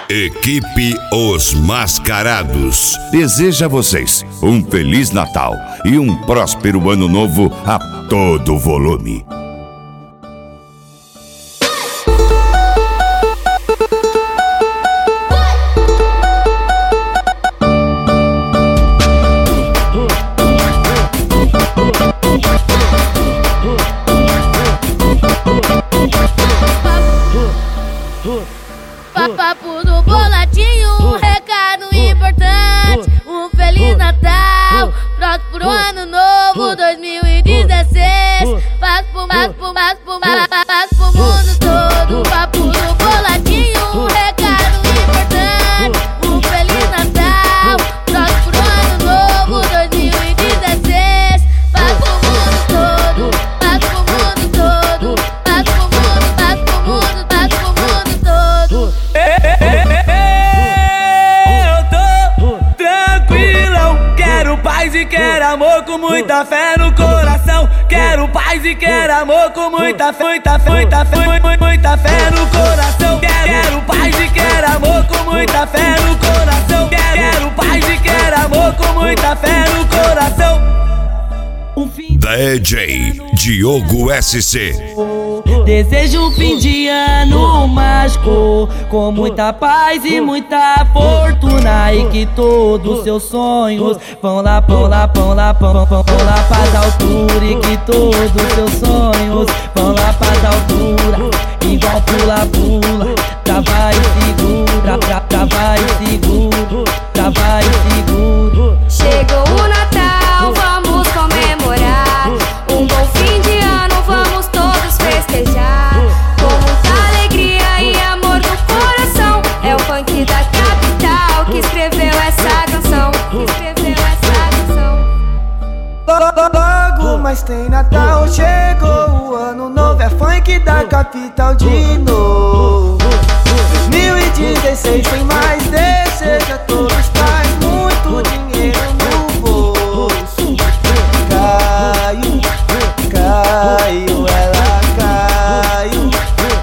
Equipe Os Mascarados deseja a vocês um Feliz Natal e um próspero Ano Novo a todo volume. Papo do Boladinho, um recado importante. Um Feliz Natal, próspero Ano Novo 2016. Paz pro mundo todo. Papo do Boladinho, um recado importante. Um Feliz Natal, próspero Ano Novo 2016. Paz pro mundo todo, paz pro mundo todo. Paz pro mundo, paz pro mundo, paz pro mundo todo. Paz e quero amor com muita fé no coração. Quero paz e quero amor com muita fé no coração. Quero paz e quero amor com muita fé no coração. Quero paz e quero amor com muita fé no coração. DJ Diogo SC. Desejo um fim de ano mágico, com muita paz e muita fortuna, e que todos os seus sonhos vão lá pras alturas, e que todos os seus sonhos vão lá pras alturas, igual pula, trava e segura, trava e segura, trava e segura. Chegou o Natal, vamos comemorar um bom fim de ano, vamos todos festejar com muita alegria e amor no coração. É o funk da capital que escreveu essa canção, Logo mais tem Natal, chegou o ano novo, é funk da capital de novo. 2016 tem mais, deseja a todos paz, muito dinheiro no bolso. Caiu, ela caiu.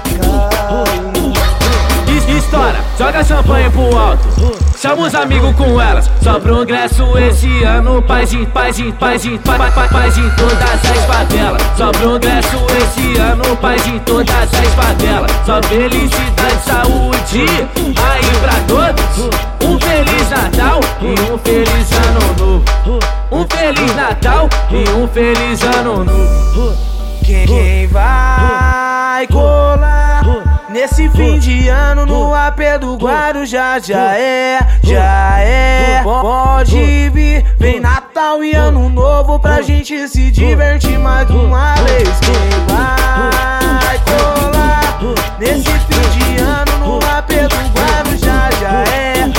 Estoura, joga champanhe pro alto, chama os amigos com elas. Só progresso esse ano, paz em todas as favelas. Só progresso esse ano, paz em todas as favelas. Só felicidade, saúde aí pra todos. Um Feliz Natal e um Feliz Ano Novo. Um Feliz Natal e um Feliz Ano Novo. Quem vai colar nesse fim de ano no AP do Guarujá já é. Pode vir, vem Natal e Ano Novo pra gente se divertir mais uma vez. Quem vai colar nesse fim de ano no AP do Guarujá já é.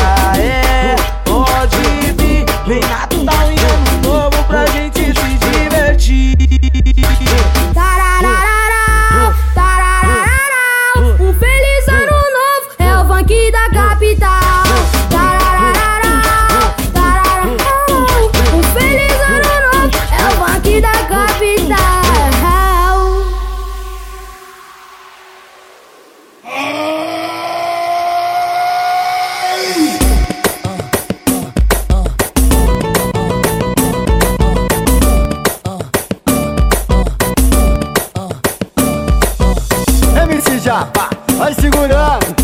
Pode vir, vem Natal e Ano Novo pra gente se divertir. Um feliz ano novo, é o funk da capital. Um feliz ano novo, é o funk da capital. MC Japa, vai segurando.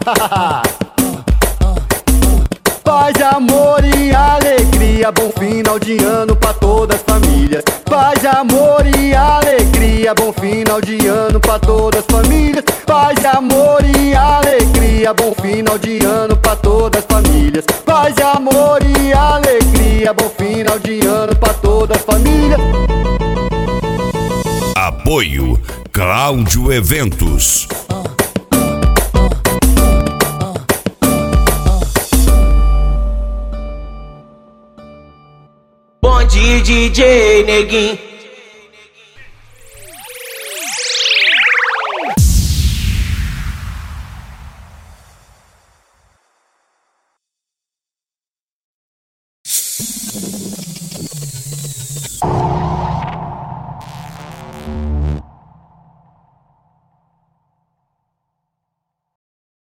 Paz, amor e alegria, bom final de ano pra todas as famílias. Paz, amor e alegria, bom final de ano pra todas as famílias. Paz, amor e alegria, bom final de ano pra todas as famílias. Paz, amor e alegria, bom final de ano pra todas as famílias. Apoio Cláudio Eventos. Bonde DJ Neguinho.